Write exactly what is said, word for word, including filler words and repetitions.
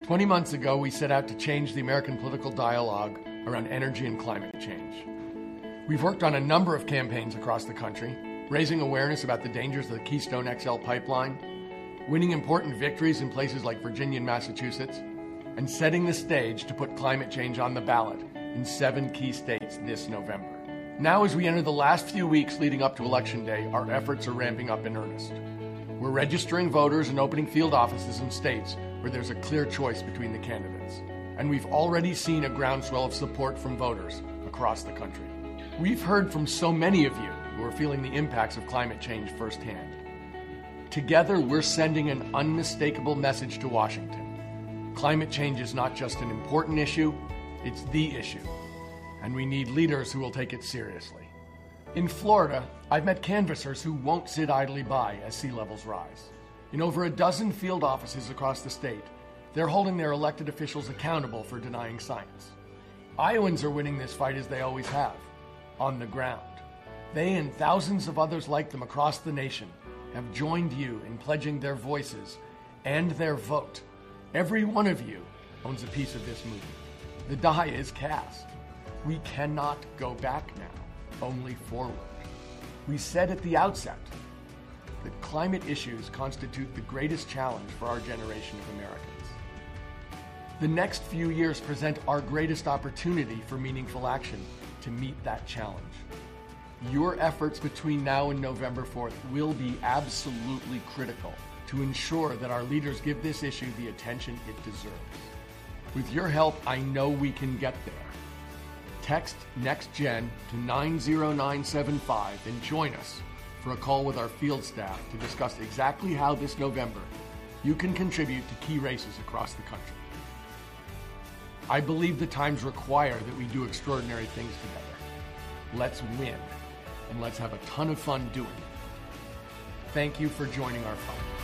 twenty months ago, we set out to change the American political dialogue around energy and climate change. We've worked on a number of campaigns across the country, raising awareness about the dangers of the Keystone X L pipeline, winning important victories in places like Virginia and Massachusetts, and setting the stage to put climate change on the ballot in seven key states this November. Now, as we enter the last few weeks leading up to Election Day, our efforts are ramping up in earnest. We're registering voters and opening field offices in states where there's a clear choice between the candidates. And we've already seen a groundswell of support from voters across the country. We've heard from so many of you who are feeling the impacts of climate change firsthand. Together, we're sending an unmistakable message to Washington. Climate change is not just an important issue, it's the issue. And we need leaders who will take it seriously. In Florida, I've met canvassers who won't sit idly by as sea levels rise. In over a dozen field offices across the state, they're holding their elected officials accountable for denying science. Iowans are winning this fight as they always have, on the ground. They and thousands of others like them across the nation have joined you in pledging their voices and their vote. Every one of you owns a piece of this movement. The die is cast. We cannot go back now, only forward. We said at the outset that climate issues constitute the greatest challenge for our generation of Americans. The next few years present our greatest opportunity for meaningful action to meet that challenge. Your efforts between now and November fourth will be absolutely critical to ensure that our leaders give this issue the attention it deserves. With your help, I know we can get there. Text NextGen to nine zero nine seven five and join us for a call with our field staff to discuss exactly how this November you can contribute to key races across the country. I believe the times require that we do extraordinary things together. Let's win, and let's have a ton of fun doing it. Thank you for joining our fight.